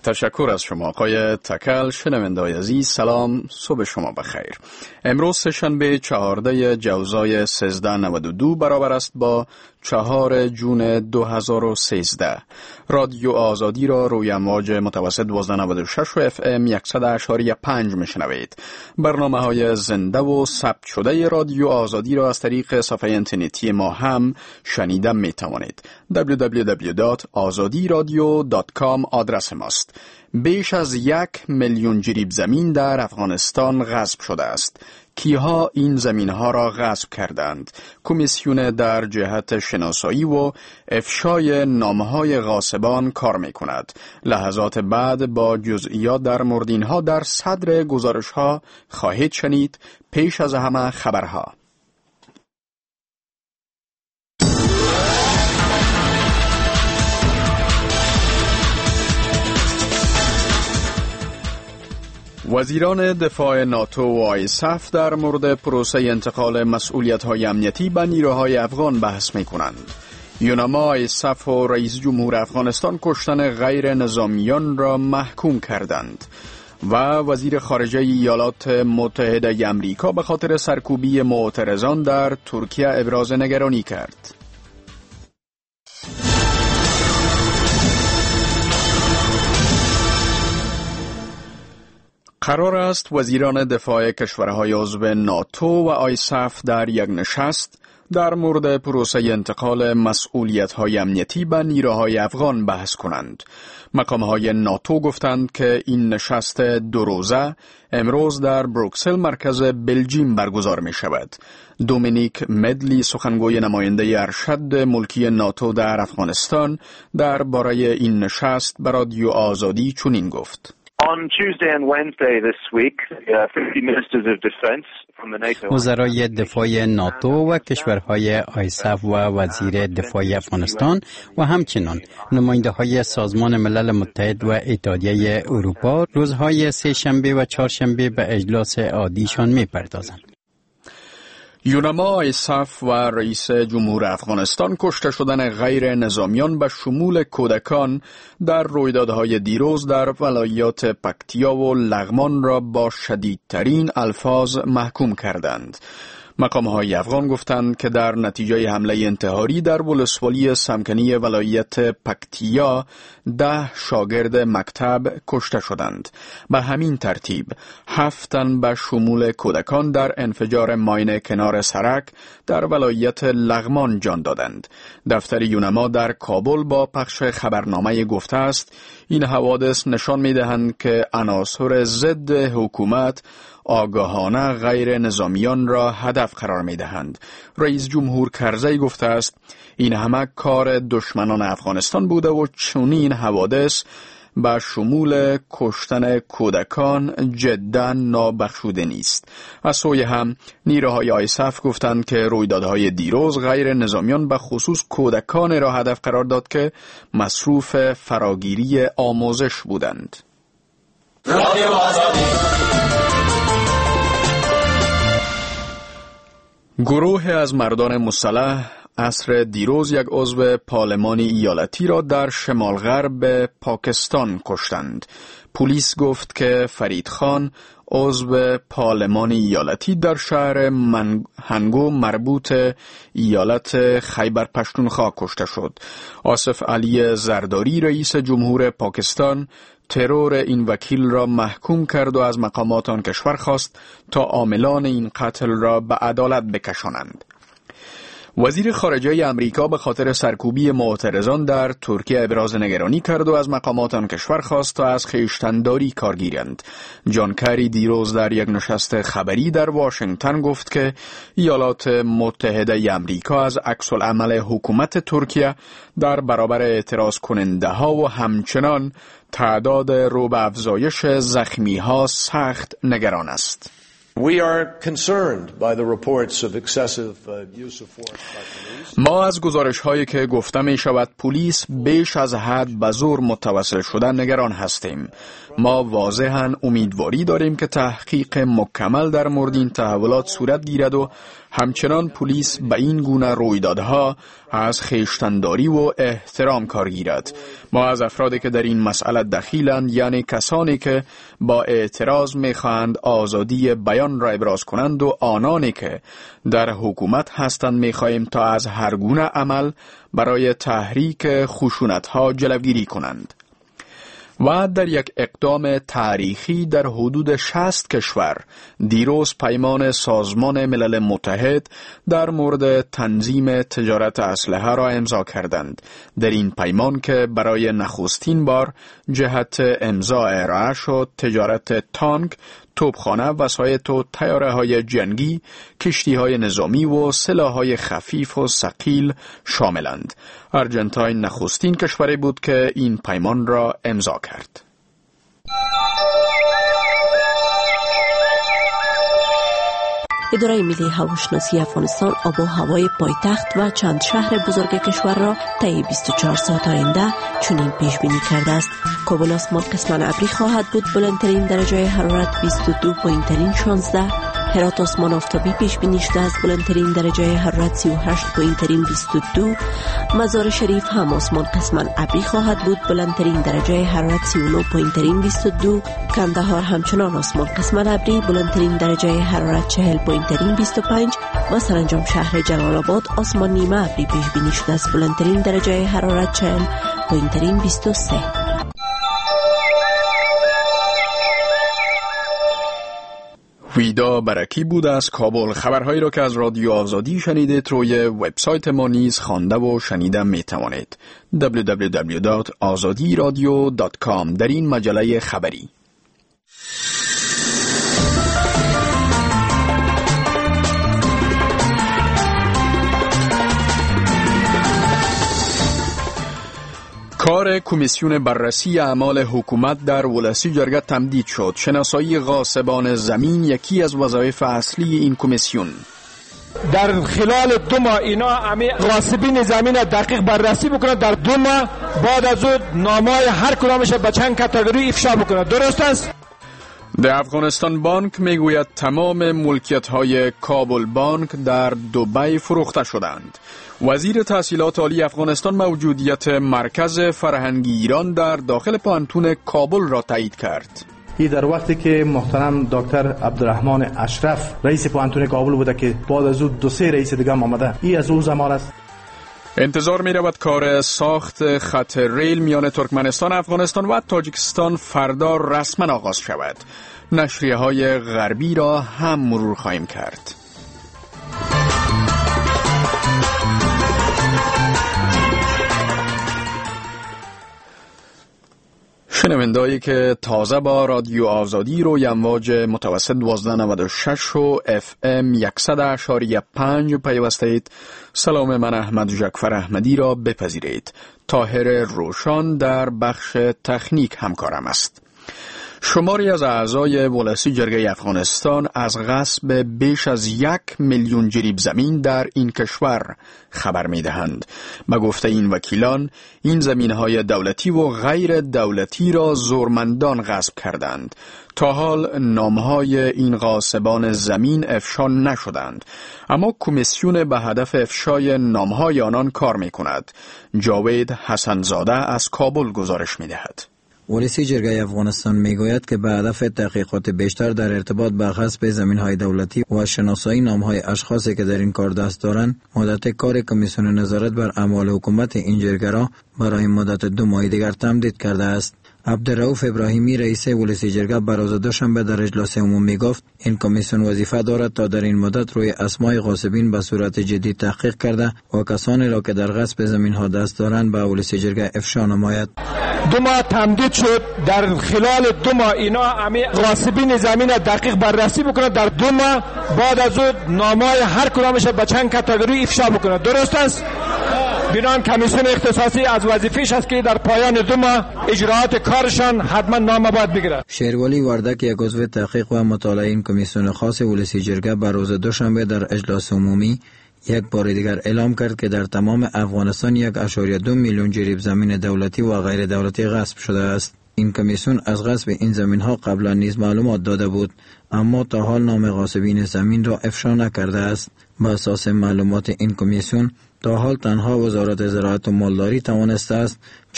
تشکر از شما آقای تکل. شنونده‌های عزیز سلام، صبح شما بخیر. امروز سه‌شنبه 14 جوزای 1392 برابر است با 4 جون 2013. رادیو آزادی را روی امواج متوسط 1296 و اف ام 100.5 میشنوید. برنامه‌های زنده و ثبت شده رادیو آزادی را از طریق صفحه اینترنتی ما هم شنیده میتوانید. www.azadiradio.com آدرس ماست. بیش از 1 میلیون جریب زمین در افغانستان غصب شده است. کیها این زمینها را غصب کردند؟ کمیسیون در جهت شناسایی و افشای نامهای غاصبان کار می کند. لحظات بعد با جزئیات در مورد اینها در صدر گزارشها خواهید شنید. پیش از همه خبرها. وزیران دفاع ناتو و آیساف در مورد پروسه انتقال مسئولیت‌های امنیتی به نیروهای افغان بحث می‌کنند. یوناما آیساف و رئیس جمهور افغانستان کشتن غیر نظامیان را محکوم کردند و وزیر خارجه ایالات متحده امریکا به خاطر سرکوبی معترضان در ترکیه ابراز نگرانی کرد. قرار است وزیران دفاع کشورهای عضو ناتو و آیساف در یک نشست در مورد پروسه انتقال مسئولیت‌های امنیتی به نیروهای افغان بحث کنند. مقام‌های ناتو گفتند که این نشست 2 روزه امروز در بروکسل مرکز بلژیم برگزار می شود. دومینیک مدلی سخنگوی نماینده ارشد ملکی ناتو در افغانستان درباره این نشست به رادیو آزادی چنین گفت: On Tuesday and Wednesday this week, 50 ministers of defense from the NATO. وزرای دفاع ناتو و کشورهای آیساف و وزیر دفاع افغانستان و همچنین نماینده‌های سازمان ملل متحد و اتحادیه اروپا روزهای سه‌شنبه و چهارشنبه به اجلاس عادیشان می‌پردازند. یوناما آیساف و رئیس جمهور افغانستان کشته شدن غیر نظامیان به شمول کودکان در رویدادهای دیروز در ولایات پکتیا و لغمان را با شدیدترین الفاظ محکوم کردند. مقام‌های افغان گفتند که در نتیجه حمله انتحاری در ولسوالی سمکنی ولایت پکتیا 10 شاگرد مکتب کشته شدند. به همین ترتیب 7 تن به شمول کودکان در انفجار ماین کنار سرک در ولایت لغمان جان دادند. دفتر یوناما در کابل با پخش خبرنامه گفته است این حوادث نشان می‌دهند که عناصر ضد حکومت آگاهانه غیر نظامیان را هدف قرار می دهند. رئیس جمهور کرزی گفته است این همه کار دشمنان افغانستان بوده و چنین حوادث به شمول کشتن کودکان جدا نابخشوده است. از سوی هم نیروهای آیساف گفتند که رویدادهای دیروز غیر نظامیان به خصوص کودکان را هدف قرار داد که مصروف فراگیری آموزش بودند. گروه از مردان مسلح عصر دیروز یک عضو پارلمان ایالتی را در شمال غرب پاکستان کشتند. پلیس گفت که فرید خان عضو پارلمان ایالتی در شهر هنگو مربوط ایالت خیبر پشتونخوا کشته شد. آصف علی زرداری رئیس جمهور پاکستان ترور این وکیل را محکوم کرد و از مقامات آن کشور خواست تا عاملان این قتل را به عدالت بکشانند. وزیر خارجه امریکا به خاطر سرکوبی معترضان در ترکیه ابراز نگرانی کرد و از مقامات آن کشور خواست تا از خویشتن‌داری کار گیرند. جان کری دیروز در یک نشست خبری در واشنگتن گفت که ایالات متحده امریکا از عکس‌العمل حکومت ترکیه در برابر اعتراض کننده ها و همچنان تعداد رو به افزایش زخمی ها سخت نگران است. We are concerned by the reports of excessive use of force by police. ما از گزارش‌هایی که گفته می شود پلیس بیش از حد به زور متوسل شدن نگران هستیم. ما واضحاً امیدواری داریم که تحقیق مکمل در مورد این تحولات صورت گیرد و همچنان پلیس به این گونه رویدادها از خویشتن‌داری و احترام کار گیرد. ما از افرادی که در این مسئله دخیلند، یعنی کسانی که با اعتراض می‌خواهند آزادی بیان را ابراز کنند و آنانی که در حکومت هستند می‌خواهیم تا از هر گونه عمل برای تحریک خشونت‌ها جلوگیری کنند. و در یک اقدام تاریخی در حدود 60 کشور دیروز پیمان سازمان ملل متحد در مورد تنظیم تجارت اسلحه را امضا کردند. در این پیمان که برای نخستین بار جهت امضا ارائه شد، تجارت تانک، توپخانه، وسایط و طیاره‌های جنگی، کشتی‌های نظامی و سلاح‌های خفیف و ثقیل شاملند. آرژانتین نخستین کشوری بود که این پیمان را امضا کرد. اداره ملی هواشناسی افغانستان آب و هوای پایتخت و چند شهر بزرگ کشور را طی 24 ساعت آینده چنین پیش بینی کرده است. کابل آسمان قسماً ابری خواهد بود، بلندترین درجه حرارت 22 پایینترین 16. هرات آسمان آفتابی پیش بینی شده است، بلندترین درجه حرارت 38 پایینترین 22. مزار شریف هم آسمان قسماً ابری خواهد بود، بلندترین درجه حرارت 39 پایینترین 22. کندهار همچنان آسمان قسماً ابری، بلندترین درجه حرارت 40 پایینترین 25. و سرانجام شهر جلال آباد آسمان نیمه ابری پیش بینی شده است، بلندترین درجه حرارت 40 پایینترین 23. ویدا برکی بود از کابل. خبرهایی را که از رادیو آزادی شنیدید روی وبسایت ما نیز خوانده و شنیده می توانید. www.azadiradio.com در این مجله خبری. کار کمیسیون بررسی اعمال حکومت در ولسی جرگه تمدید شد. شناسایی غاصبان زمین یکی از وظایف اصلی این کمیسیون. در خلال 2 ماه اینا همه غاصبین زمین دقیق بررسی بکنند. در 2 ماه بعد از اون نامه‌های هر کدامش به چند کاتگوری افشا بکنند. درست است؟ در افغانستان بانک میگوید تمام ملکیت‌های کابل بانک در دبی فروخته شدند. وزیر تحصیلات عالی افغانستان موجودیت مرکز فرهنگی ایران در داخل پانتون کابل را تایید کرد. این در وقتی که محترم دکتر عبدالرحمن اشرف رئیس پانتون کابل بوده که بعد از او 2-3 رئیس دیگه آمده. این از اون زمان است. انتظار می رود کار ساخت خط ریل میان ترکمنستان، افغانستان و تاجیکستان فردا رسما آغاز شود. نشریه های غربی را هم مرور خواهیم کرد. شنوندهایی که تازه با رادیو آزادی روی امواج متوسط 1296 و FM 100.5 پیوسته اید، سلام من احمد جعفر احمدی را بپذیرید. طاهر روشان در بخش تکنیک همکارم است. شماری از اعضای ولسی جرگه افغانستان از غصب بیش از 1 میلیون جریب زمین در این کشور خبر می دهند. به گفته این وکیلان، این زمینهای دولتی و غیر دولتی را زورمندان غصب کردند. تا حال نامهای این غاصبان زمین افشا نشدند، اما کمیسیون به هدف افشای نامهای آنان کار می کند. جاوید حسنزاده از کابل گزارش می دهد. ولسی جرگه افغانستان میگوید که به هدف تحقیقات بیشتر در ارتباط با غصب زمین‌های دولتی و شناسایی نام‌های اشخاصی که در این کار دست دارند، مدت کار کمیسیون نظارت بر اعمال حکومت این جرگه را برای مدت 2 ماه دیگر تمدید کرده است. عبدالرؤوف ابراهیمی رئیس ولسی جرگه بر روز دوشنبه در اجلاس عمومی گفت این کمیسیون وظیفه دارد تا در این مدت روی اسماء غاصبین به صورت جدی تحقیق کرده و کسانی را که در غصب زمین‌ها دست دارند به ولسی جرگه افشا نماید. 2 ماه تمدید شد. در خلال 2 ماه اینا همه غاصبین زمین دقیق بررسی بکنند. در 2 ماه بعد از اون نامه‌های هر کدامش به چند کاتگوری افشا بکنند. درست است؟ بنان کمیسیون اختصاصی از وظیفه‌اش است که در پایان 2 ماه اجراات کارشان حتما نامه باید بگیرد. شیرولی وردک یک عضو تحقیق و مطالعه این کمیسیون خاص ولسی جرگه بر روز دوشنبه در اجلاس عمومی یک بار دیگر اعلام کرد که در تمام افغانستان 1.2 میلیون جریب زمین دولتی و غیر دولتی غصب شده است. این کمیسیون از غصب این زمین‌ها قبلا نیز معلومات داده بود، اما تا حال نام غاصبین زمین را افشا نکرده است. با اساس معلومات این کمیسیون، تا حال تنها وزارت زراعت و مالداری توانسته است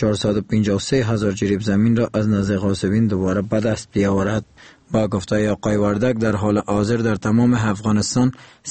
453,000 جریب زمین را از نزد غاصبین دوباره به دست بیاورد. با گفته آقای وردک در حال حاضر در تمام افغانستان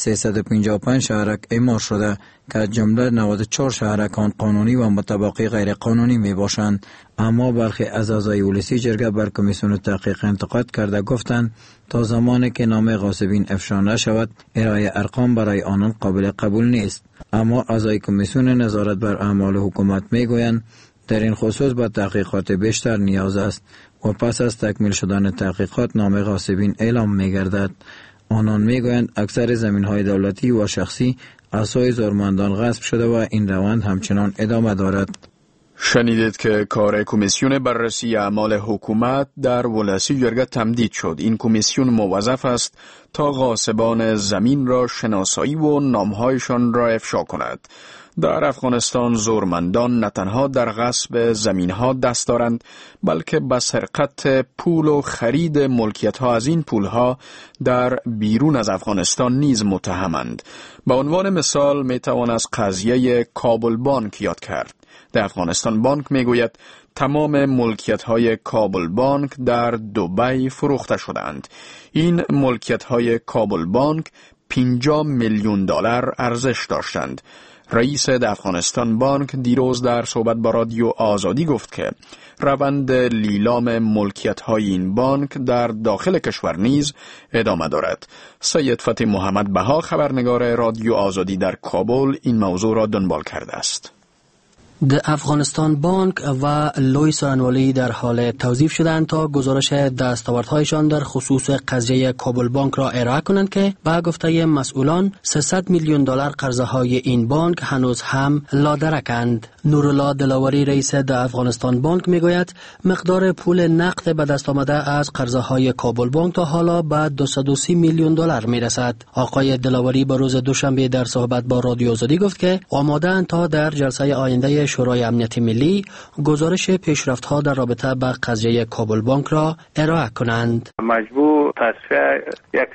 355 شهرک اعمار شده که از جمله 94 شهرک آن قانونی و متبقی غیر قانونی می باشند. اما برخی از اعضای ولسی جرگه بر کمیسیون تحقیق انتقاد کرده گفتند تا زمانی که نام غاصبین افشا نشود ارائه ارقام برای آنان قابل قبول نیست. اما اعضای کمیسیون نظارت بر اعمال حکومت می گویند در این خصوص به تحقیقات بیشتر نیاز است و پس از تکمیل شدن تحقیقات نام غاصبین اعلام می گردد. آنان می گویند اکثر زمین های دولتی و شخصی از سوی زورمندان غصب شده و این روند همچنان ادامه دارد. شنیدید که کار کمیسیون بررسی اعمال حکومت در ولسی جرگه تمدید شد. این کمیسیون موظف است تا غاصبان زمین را شناسایی و نامهایشان را افشا کند. در افغانستان زورمندان نه تنها در غصب زمین‌ها دست دارند بلکه به سرقت پول و خرید ملکیت‌ها از این پول‌ها در بیرون از افغانستان نیز متهمند. به عنوان مثال می‌توان از قضیه کابل بانک یاد کرد. در افغانستان بانک می‌گوید تمام ملکیت‌های کابل بانک در دبی فروخته شدند. این ملکیت‌های کابل بانک 50 میلیون دلار ارزش داشتند. رئیس افغانستان بانک دیروز در صحبت با رادیو آزادی گفت که روند لیلام ملکیت‌های این بانک در داخل کشور نیز ادامه دارد. سید فتح محمد بها خبرنگار رادیو آزادی در کابل این موضوع را دنبال کرده است. د افغانستان بانک و لوی سرانوالی در حال توظیف شدند تا گزارش دستاوردهایشان در خصوص قضیه کابل بانک را ارائه کنند که به گفته مسئولان 300 میلیون دلار قرضه های این بانک هنوز هم لادرکند. نورالله دلاوری رئیس د افغانستان بانک میگوید مقدار پول نقد به دست آمده از قرضه های کابل بانک تا حالا به 230 میلیون دلار میرسد. آقای دلاوری به روز دوشنبه در صحبت با رادیو آزادی گفت که آماده‌اند تا در جلسه آینده شورای امنیت ملی گزارش پیشرفت‌ها در رابطه با قضیه کابل بانک را ارائه کنند. مجموع تصفیه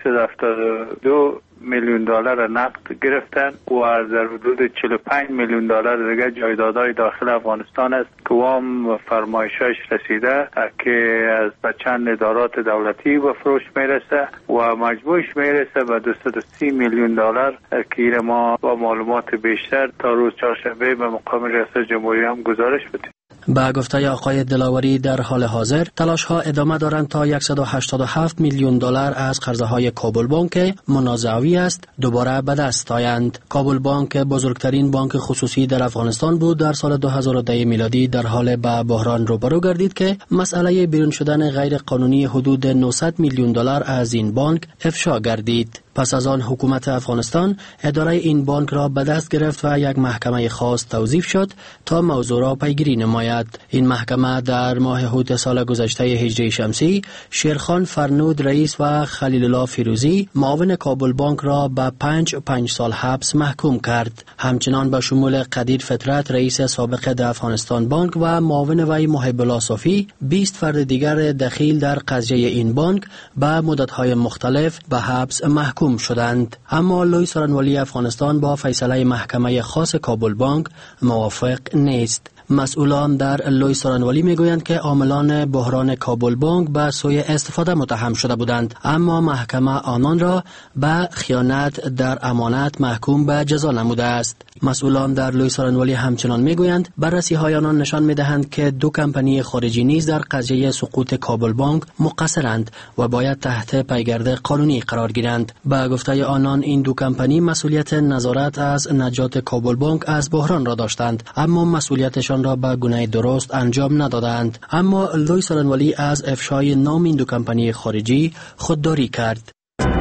172 میلیون دلار نقد گرفتن و در حدود 45 میلیون دلار دیگه جایدادهای داخل افغانستان است که وام فرمایشش رسیده که از چند ادارات دولتی به فروش میرسه و مجموعش میرسه به 230 میلیون دلار که ما با معلومات بیشتر تا روز چهارشنبه به مقام ریاست جمهوری هم گزارش بدیم. با گفته آقای دلاوری در حال حاضر تلاش ها ادامه دارند تا 187 میلیون دلار از قرضه های کابل بانک منازعوی است دوباره به دست آیند. کابل بانک بزرگترین بانک خصوصی در افغانستان بود. در سال 2010 میلادی در حال به بحران روبرو گردید که مسئله بیرون شدن غیر قانونی حدود 900 میلیون دلار از این بانک افشا گردید. پس از آن حکومت افغانستان اداره این بانک را به دست گرفت و یک محکمه خاص توظیف شد تا موضوع را پیگیری نماید. این محکمه در ماه هوت سال گذشته هجری شمسی شیرخان فرنود رئیس و خلیل الله فیروزی معاون کابل بانک را به 5 سال حبس محکوم کرد. همچنان به شمول قدیر فطرت رئیس سابق د افغانستان بانک و معاون وی محب الله صافی 20 فرد دیگر دخیل در قضیه این بانک به مدت‌های مختلف به حبس محکوم شدند. اما لوی سرانوالی افغانستان با فیصله محکمه خاص کابل بانک موافق نیست. مسئولان در لوی سرانوالی میگویند که عاملان بحران کابل بانک به سوی استفاده متهم شده بودند، اما محکمه آنان را به خیانت در امانت محکوم به جزا نموده است. مسئولان در لوی سرانوالی همچنان میگویند بررسی های آنان نشان میدهند که دو کمپانی خارجی نیز در قضیه سقوط کابل بانک مقصرند و باید تحت پیگرد قانونی قرار گیرند. به گفته آنان این دو کمپانی مسئولیت نظارت از نجات کابل بانک از بحران را داشتند، اما مسئولیتشان را به گونه درست انجام ندادند. اما لوی سرانوالی از افشای نام این دو کمپانی خارجی خودداری کرد.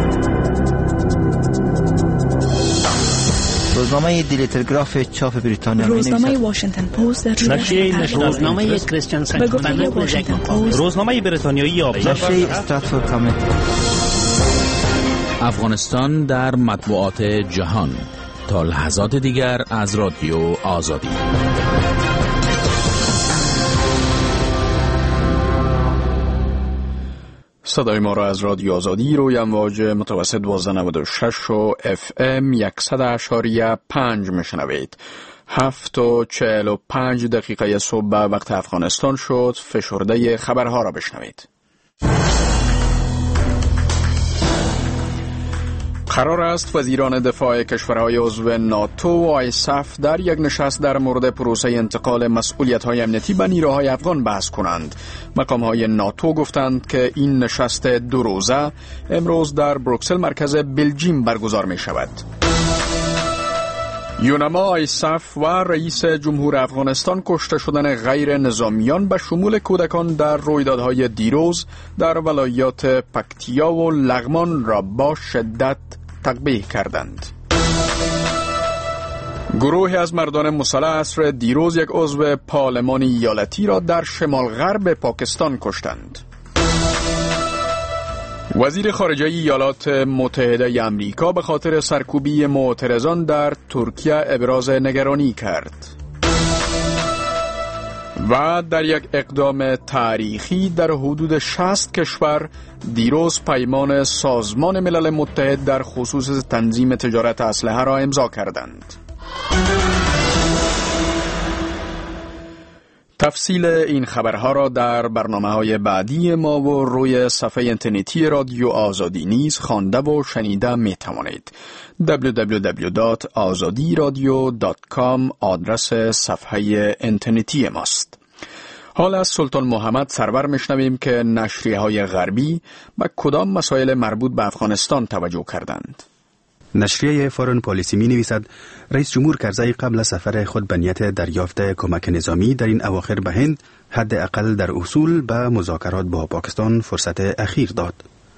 روزنامه دیلی تلگراف چاپ بریتانیا، روزنامه واشنگتن پست، روزنامه کریستیان ساینت، روزنامه بریتانیایی آبزار، نشریه استراتفورد کامیت. افغانستان در مطبوعات جهان. تا لحظات دیگر از رادیو آزادی. صدای ما را از رادیو آزادی روی امواج متوسط 1296 و FM 100.5 میشنوید. 7:45 صبح به وقت افغانستان شد. فشرده خبرها را بشنوید. قرار است وزیران دفاع کشورهای عضو ناتو و آیساف در یک نشست در مورد پروسه انتقال مسئولیت‌های امنیتی به نیروهای افغان بحث کنند. مقام‌های ناتو گفتند که این نشست 2 روزه امروز در بروکسل مرکز بلژیم برگزار می شود. یونما آیساف و رئیس جمهور افغانستان کشته شدن غیر نظامیان به شمول کودکان در رویدادهای دیروز در ولایات پکتیا و لغمان را با شدت تقبیح کردند. گروهی از مردان مسلح عصر دیروز یک عضو پارلمان ایالتی را در شمال غرب پاکستان کشتند. وزیر خارجه ایالات متحده آمریکا به خاطر سرکوبی معترضان در ترکیه ابراز نگرانی کرد. و در یک اقدام تاریخی در حدود 60 کشور دیروز پیمان سازمان ملل متحد در خصوص تنظیم تجارت اسلحه را امضا کردند. تفصیل این خبرها را در برنامه‌های بعدی ما و روی صفحه اینترنتی رادیو آزادی نیز خوانده و شنیده می‌توانید. www.azadiradio.com آدرس صفحه اینترنتی ماست. حال از سلطان محمد سرور میشنویم که نشریه‌های غربی به کدام مسائل مربوط به افغانستان توجه کردند. نشریه فارن پالیسی می نویسد رئیس جمهور کرزی قبل از سفر خود به نیت دریافت کمک نظامی در این اواخر به هند حداقل در اصول به مذاکرات با پاکستان فرصت اخیر داد.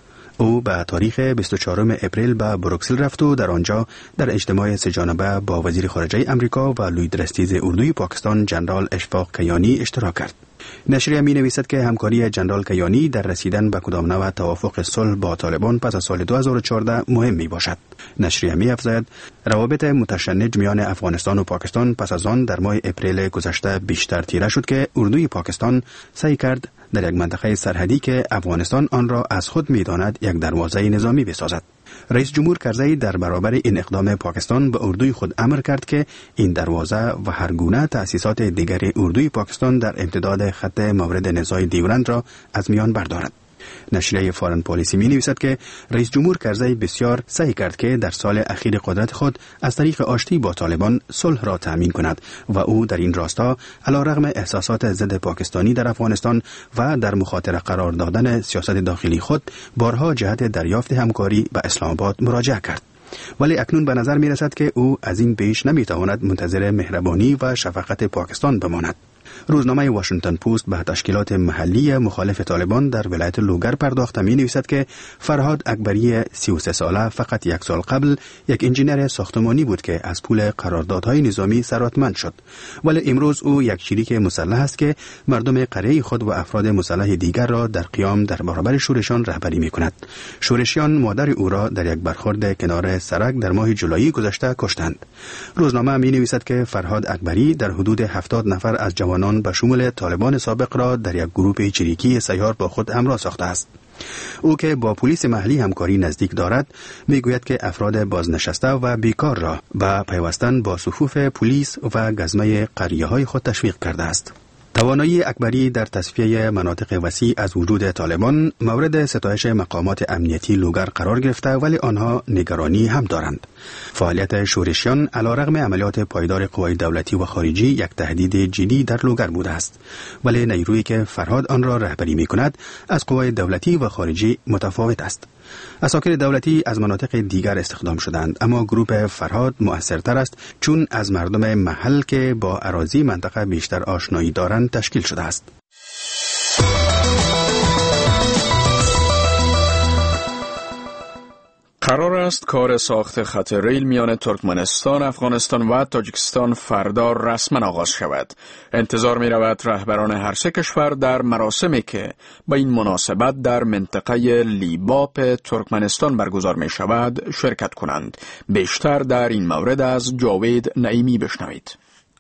او به تاریخ 24 اپریل به بروکسل رفت و در آنجا در اجتماع سه‌جانبه با وزیر خارجه امریکا و لوی درستیز اردوی پاکستان جنرال اشفاق کیانی اشتراک کرد. نشریه می نویسد که همکاری جنرال کیانی در رسیدن به کدام نوع توافق صلح با طالبان پس از سال 2014 مهم می باشد. نشریه می افزاید روابط متشنج میان افغانستان و پاکستان پس از آن در ماه اپریل گذشته بیشتر تیره شد که اردوی پاکستان سعی کرد در یک منطقه سرحدی که افغانستان آن را از خود می داند یک دروازه نظامی بسازد. رئیس جمهور کرزی در برابر این اقدام پاکستان به اردوی خود امر کرد که این دروازه و هر گونه تأسیسات دیگر اردوی پاکستان در امتداد خط مورد نزاع دیورند را از میان بردارد. نشریه فارن پالیسی می نویسد که رئیس جمهور کرزی بسیار سعی کرد که در سال اخیر قدرت خود از طریق آشتی با طالبان صلح را تأمین کند و او در این راستا علیرغم احساسات ضد پاکستانی در افغانستان و در مخاطره قرار دادن سیاست داخلی خود بارها جهت دریافت همکاری به اسلام آباد مراجعه کرد. ولی اکنون به نظر می رسد که او از این بیش نمی تواند منتظر مهربانی و شفقت پاکستان بماند. روزنامه واشنگتن پست به تشکیلات محلی مخالف طالبان در ولایت لوگر پرداخته می نویسد که فرهاد اکبری 33 ساله فقط 1 سال قبل یک انجینر ساختمانی بود که از پول قراردادهای نظامی ثروتمند شد، ولی امروز او یک شریک مسلح است که مردم قریه خود و افراد مسلح دیگر را در قیام در برابر شورشیان رهبری می کند. شورشیان مادر او را در یک برخورد کنار سرک در ماه جولای گذشته کشتند. روزنامه می نویسد که فرهاد اکبری در حدود 70 نفر از جوانان به شمول طالبان سابق را در یک گروه چریکی سیار با خود همراه ساخته است. او که با پلیس محلی همکاری نزدیک دارد میگوید که افراد بازنشسته و بیکار را به پیوستن با صفوف پلیس و گزمه قریه‌های خود تشویق کرده است. توانایی اکبری در تصفیه مناطق وسیع از وجود طالبان مورد ستایش مقامات امنیتی لوگر قرار گرفته، ولی آنها نگرانی هم دارند. فعالیت شورشیان علیرغم عملیات پایدار قوای دولتی و خارجی یک تهدید جدی در لوگر بوده است، ولی نیرویی که فرهاد آن را رهبری می‌کند از قوای دولتی و خارجی متفاوت است. عساکر دولتی از مناطق دیگر استخدام شدند، اما گروه فرهاد مؤثرتر است چون از مردم محل که با اراضی منطقه بیشتر آشنایی دارند تشکیل شده است. قرار است کار ساخت خط ریل میان ترکمنستان، افغانستان و تاجیکستان فردا رسما آغاز شود. انتظار می رود رهبران هر سه کشور در مراسمی که با این مناسبت در منطقه لیباپ ترکمنستان برگزار می شود شرکت کنند. بیشتر در این مورد از جاوید نعیمی بشنوید.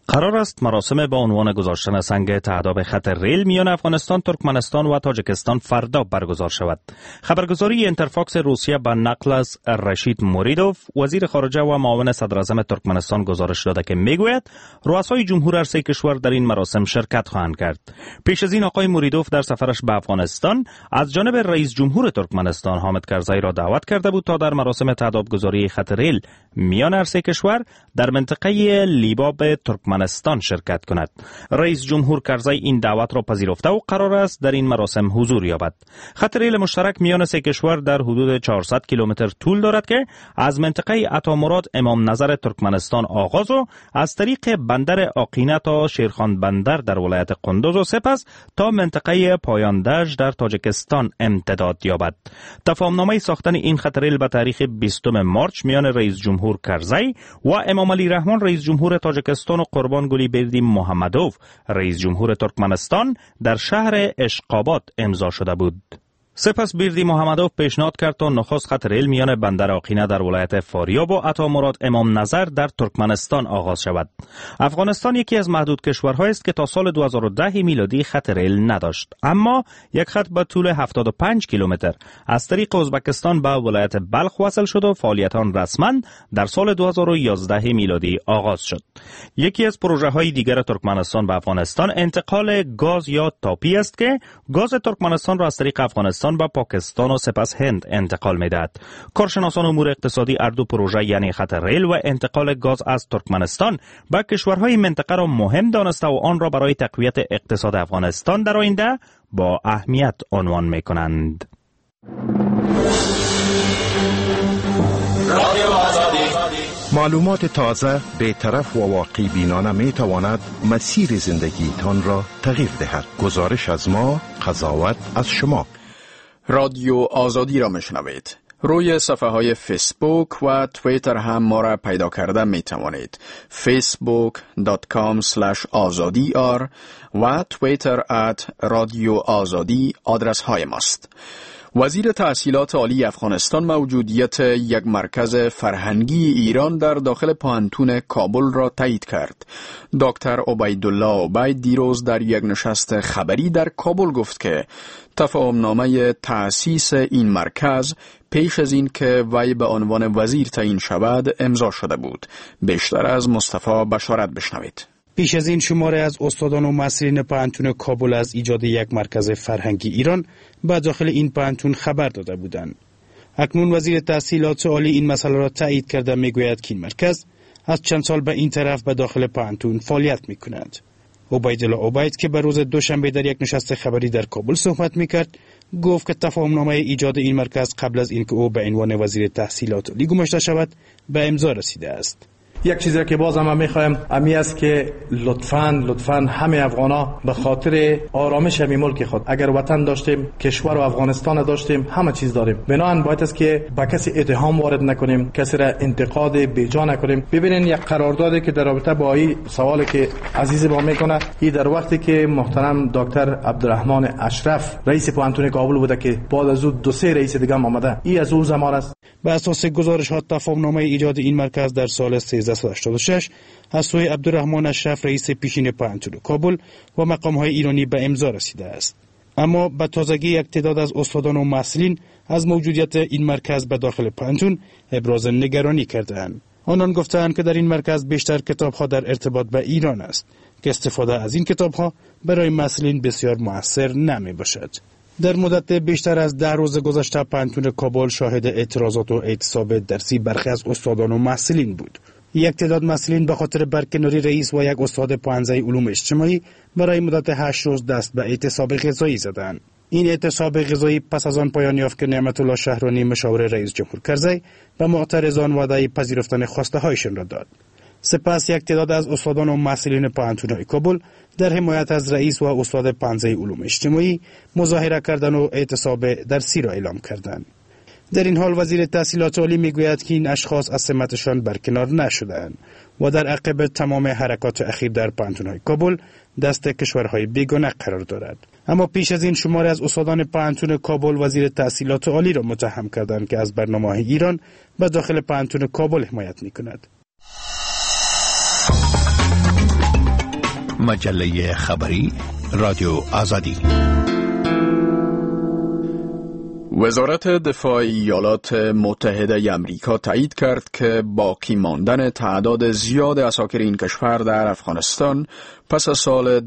قرار است مراسم با عنوان گذاشتن سنگ تهداب خط ریل میان افغانستان، ترکمنستان و تاجیکستان فردا برگزار شود. خبرگزاری اینترفاکس روسیه به نقل از رشید موریدوف، وزیر خارجه و معاون صدراعظم ترکمنستان گزارش داده که میگوید رؤسای جمهور هر سه کشور در این مراسم شرکت خواهند کرد. پیش از این آقای موریدوف در سفرش به افغانستان از جانب رئیس جمهور ترکمنستان حامد کرزی را دعوت کرده بود تا در مراسم تهداب گذاری خط ریل میان هر سه کشور در منطقه لیباب ترکمنستان شرکت کند. رئیس جمهور کرزی این دعوت را پذیرفته و قرار است در این مراسم حضور یابد. خط ریل مشترک میان سه کشور در حدود 400 کیلومتر طول دارد که از منطقه عطامراد امام نظر ترکمنستان آغاز و از طریق بندر آقینه تا شیرخان بندر در ولایت قندوز و سپس تا منطقه پایان دشت در تاجیکستان امتداد یابد. تفاهمنامه ساختن این خط ریل به تاریخ 20 مارچ میان رئیس جمهور کرزی و امام علی رحمان رئیس جمهور تاجیکستان و قربان گلی بردی محمدوف رئیس جمهور ترکمنستان در شهر اشقاباد امضا شده بود. سپس بیردی محمدوف پیشنهاد کرد تا نخست خط ریل میان بندر آقینه در ولایت فاریاب و عطامراد امام نظر در ترکمنستان آغاز شود. افغانستان یکی از محدود کشورهایی است که تا سال 2010 میلادی خط ریل نداشت، اما یک خط با طول 75 کیلومتر از طریق ازبکستان به ولایت بلخ وصل شد و فعالیت آن رسما در سال 2011 میلادی آغاز شد. یکی از پروژه های دیگر ترکمنستان به افغانستان انتقال گاز یا تاپی است که گاز ترکمنستان را از طریق افغانستان به پاکستان و سپس هند انتقال می‌دهد. کارشناسان امور اقتصادی اردو پروژه یعنی خط ریل و انتقال گاز از ترکمنستان به کشورهای منطقه را مهم دانسته و آن را برای تقویت اقتصاد افغانستان در آینده با اهمیت عنوان می‌کنند. معلومات تازه، بی‌طرف و واقع بینانه می تواند مسیر زندگیتان را تغییر دهد. گزارش از ما، قضاوت از شما. رادیو آزادی را میشنوید. روی صفحه های فیسبوک و توییتر هم ما را پیدا کرده می توانید. facebook.com/azadi.ir و توییتر @رادیو آزادی آدرس های ماست. وزیر تحصیلات عالی افغانستان موجودیت یک مرکز فرهنگی ایران در داخل پانتون کابل را تایید کرد. دکتر عبیدالله عبید دیروز در یک نشست خبری در کابل گفت که تفاهمنامه تأسیس این مرکز پیش از این که وی به عنوان وزیر تعیین شود امضا شده بود. بیشتر از مصطفی بشارت بشنوید. پیش از این شماره از استادان و مسئولین پانتون کابل از ایجاد یک مرکز فرهنگی ایران به داخل این پانتون خبر داده بودند. اکنون وزیر تحصیلات عالی این مسئله را تایید کرده میگوید که این مرکز از چند سال به این طرف به داخل پانتون فعالیت میکند. عبیدالله عبید که به روز دوشنبه در یک نشست خبری در کابل صحبت میکرد گفت که تفاهمنامه ایجاد این مرکز قبل از اینکه او به عنوان وزیر تحصیلات عالی گماشته شود به امضا رسیده است. یک چیزی که باز هم میخوایم امی است که لطفاً همه افغانا به خاطر آرامش همین ملک خود، اگر وطن داشتیم، کشور و افغانستان داشتیم، همه چیز داریم، بنابراین باید است که با کسی اتهام وارد نکنیم، کسی را انتقاد بیجا نکنیم. ببینین یک قراردادی که در رابطه با این سوالی که عزیز با میکنه، این در وقتی که محترم دکتر عبدالرحمن اشرف رئیس پانتون کابل بوده که بعد از او دو سه رئیس دیگه آمده، این از اون زمان است. بر اساس گزارشات تفاهمنامه ایجاد این مرکز در سال 1386 از سوی عبدالرحمن اشرف رئیس پیشین پانتون کابل و مقام‌های ایرانی به امضا رسیده است. اما به تازگی یک تعداد از استادان و مسئولین از موجودیت این مرکز به داخل پانتون ابراز نگرانی کردند. آنان گفتند که در این مرکز بیشتر کتاب‌ها در ارتباط به ایران است که استفاده از این کتاب‌ها برای مسئولین بسیار مؤثر نمی‌باشد. در مدت بیشتر از 10 روز گذشته پانتون کابل شاهد اعتراضات و اعتصاب درسی برخی از استادان و مسئولین بود. یک تعداد مسئولین به خاطر برکناری رئیس و یک استاد پانزه علوم اجتماعی برای مدت 8 روز دست به اعتصاب غذایی زدند. این اعتصاب غذایی پس از آن پایان یافت که نعمت الله شهرانی مشاور رئیس جمهور کرزی به معترضان وعده پذیرفتن خواسته هایشان را داد. سپس یک تعداد از استادان و مسئولین پانتون کابل در حمایت از رئیس و استاد پانزه علوم اجتماعی مظاهره کردند و اعتصاب درسی را اعلام کردند. در این حال وزیر تحصیلات عالی میگوید که این اشخاص از سمتشان برکنار نشدند و در عقب تمام حرکات اخیر در پانتون‌های کابل دست کشورهای بیگانه قرار دارد. اما پیش از این شماری از استادان پانتون کابل وزیر تحصیلات عالی را متهم کردند که از برنامه ایران به داخل پانتون کابل حمایت می‌کند. مجله خبری رادیو آزادی. وزارت دفاع ایالات متحده امریکا تایید کرد که باقی ماندن تعداد زیاد عساکر این کشور در افغانستان پس از سال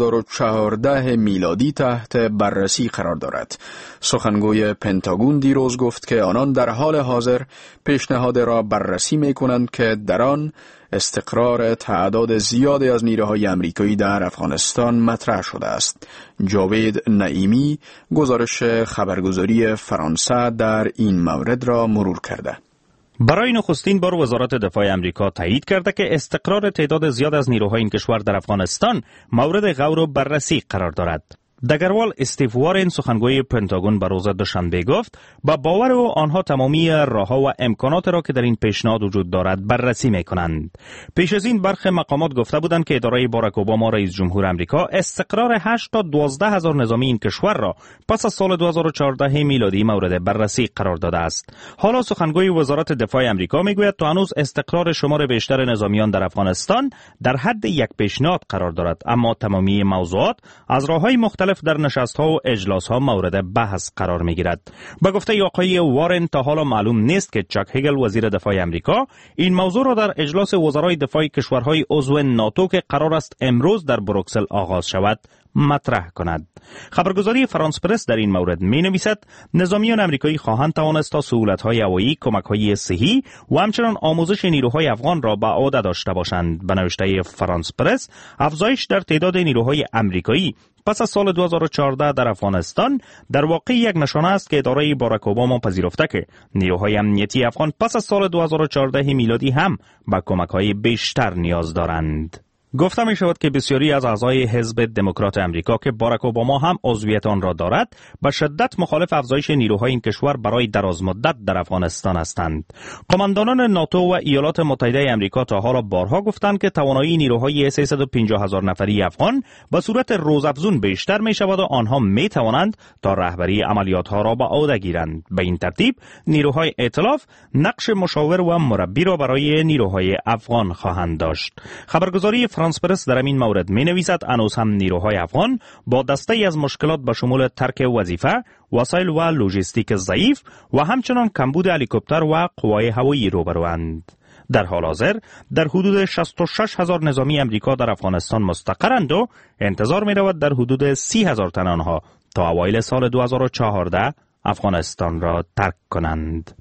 2014 میلادی تحت بررسی قرار دارد. سخنگوی پنتاگون دیروز گفت که آنان در حال حاضر پیشنهاد را بررسی می کنند که در آن استقرار تعداد زیادی از نیروهای امریکایی در افغانستان مطرح شده است. جاوید نعیمی گزارش خبرگزاری فرانسه در این مورد را مرور کرده. برای نخستین بار وزارت دفاع امریکا تایید کرده که استقرار تعداد زیاد از نیروهای این کشور در افغانستان مورد غور و بررسی قرار دارد. دگروال استیو وارن سخنگوی پنتاگون به روز دوشنبه گفت با باور او آنها تمامی راهها و امکانات را که در این پیشنهاد وجود دارد بررسی می‌کنند. پیش از این برخی مقامات گفته بودند که اداره باراک اوباما رئیس جمهور امریکا استقرار 8 تا 12 هزار نظامی این کشور را پس از سال 2014 میلادی مورد بررسی قرار داده است. حالا سخنگوی وزارت دفاع امریکا میگوید تا هنوز استقرار شمار بیشتر نظامیان در افغانستان در حد یک پیشنهاد قرار دارد، اما تمامی موضوعات از راه‌های مختلف در نشست‌ها و اجلاس‌ها مورد بحث قرار می‌گیرد. به گفته آقای وارن تا حالا معلوم نیست که چاک هگل وزیر دفاع امریکا این موضوع را در اجلاس وزرای دفاع کشورهای عضو ناتو که قرار است امروز در بروکسل آغاز شود مطرح کند. خبرگزاری فرانس پرس در این مورد می‌نویسد نظامیان امریکایی خواهند توانست تا سهولت‌های هوایی، کمک‌های صحی و همچنین آموزش نیروهای افغان را به عهده داشته باشند. به نوشته فرانس پرس، افزایش در تعداد نیروهای امریکایی پس از سال 2014 در افغانستان در واقع یک نشانه است که اداره باراک اوباما پذیرفته که نیروهای امنیتی افغان پس از سال 2014 میلادی هم به کمک‌های بیشتر نیاز دارند. گفته می شود که بسیاری از اعضای حزب دموکرات امریکا که باراک اوباما هم عضویت آن را دارد به شدت مخالف افزایش نیروهای این کشور برای درازمدت در افغانستان هستند. قماندانان ناتو و ایالات متحده امریکا تا حالا بارها گفتند که توانایی نیروهای 350,000 نفری افغان به صورت روزافزون بیشتر می شود و آنها می توانند تا رهبری عملیات ها را به عهده گیرند. به این ترتیب نیروهای ائتلاف نقش مشاور و مربی را برای نیروهای افغان خواهند داشت. خبرگزاری فرانس پرس در این مورد می نویسد هنوز هم نیروهای افغان با دسته از مشکلات به شمول ترک وظیفه، وسایل و لوجستیک ضعیف و همچنان کمبود هلیکوپتر و قوای هوایی روبروند. در حال حاضر در حدود 66,000 نظامی امریکا در افغانستان مستقرند و انتظار می رود در حدود 30,000 تن آنها تا اوایل سال 2014 افغانستان را ترک کنند.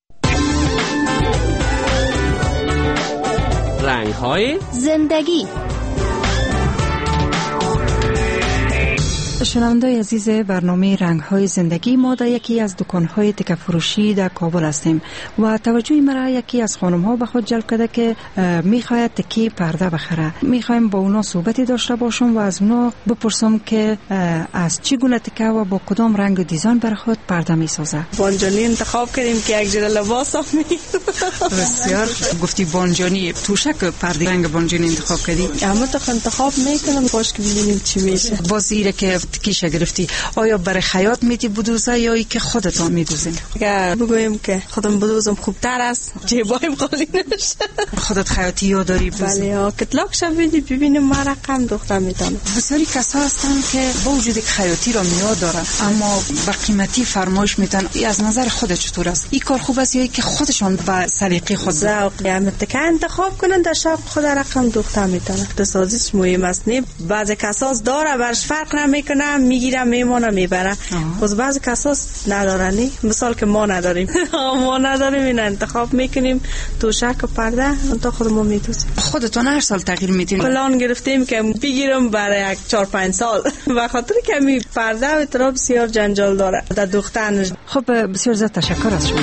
رنگ‌های زندگی. شنونده‌های عزیز برنامه رنگ‌های زندگی، ما در یکی از دکان‌های تکه فروشی در کابل هستیم و توجه مرا یکی از خانم‌ها به خود جلب کرده که می‌خواهد تکی پرده بخره. می‌خوایم با اونا صحبتی داشته باشم و از اونا بپرسم که از چه گونه تکه و با کدام رنگ و دیزاین برای خود پرده می‌سازه. بانجانی انتخاب کردیم که یک جور لباس هم بسیار گفتی بانجانی، تو شک پرده رنگ بانجانی انتخاب کردی؟ اما تو انتخاب می‌کنم باش که ببینیم چی میشه. بازیره که تکیش گرفتی آیا برای خیاط میتی بدوزه یا ای که خودتان میدوزین؟ اگر بگویم که خودم بدوزم خوبتر است، جیبایم خالی نشه. خودت خیاطی یاد داری بدوزی؟ بله ها، کتلاک شب ببینیم ما رقم دخترم میتونم. بسیاری کسا هستن که با وجود که خیاطی را میاد دارن اما با قیمتی فرمایش میتن. از نظر خودت چطور است؟ این کار خوب است یا که خودشان با سلیقه خود ذوق که انتخاب کنن در شب خود رقم دخترم میتونن. اقتصادیش مهم است نه، بعضی کسا داره برش فرق نمیکنه، میگیرم میمونه میبره. باز بعضی کسا ندارن، مثال که ما نداریم. ما نداریم، این انتخاب میکنیم تو شک و پرده تا خودمون میدوزیم. خودتون هر سال تغییر میدین؟ پلان گرفتیم که بگیرم برای 4-5 سال به خاطر که می پرده و اطراف بسیار جنجال داره در دوختن. خب بسیار زیاد تشکر از شما.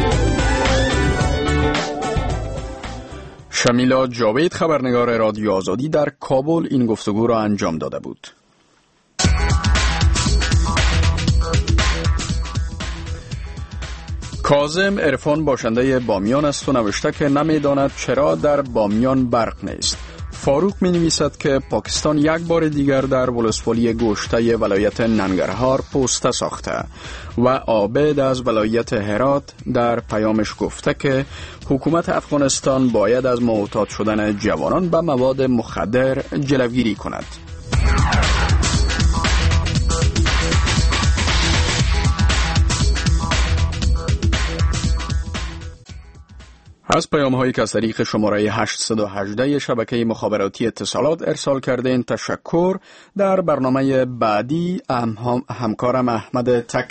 شمیلا جاوید خبرنگار رادیو آزادی در کابل این گفتگو را انجام داده بود. کاظم عرفان باشنده بامیان است و نوشته که نمیداند چرا در بامیان برق نیست. فاروق می نویسد که پاکستان یک بار دیگر در ولسوالی گوشته ولایت ننگرهار پوسته ساخته و عابد از ولایت هرات در پیامش گفته که حکومت افغانستان باید از معتاد شدن جوانان به مواد مخدر جلوگیری کند. از پیام‌هایی که از طریق شماره 818 شبکه مخابراتی اتصالات ارسال کردین تشکر. در برنامه بعدی همکارم احمد تک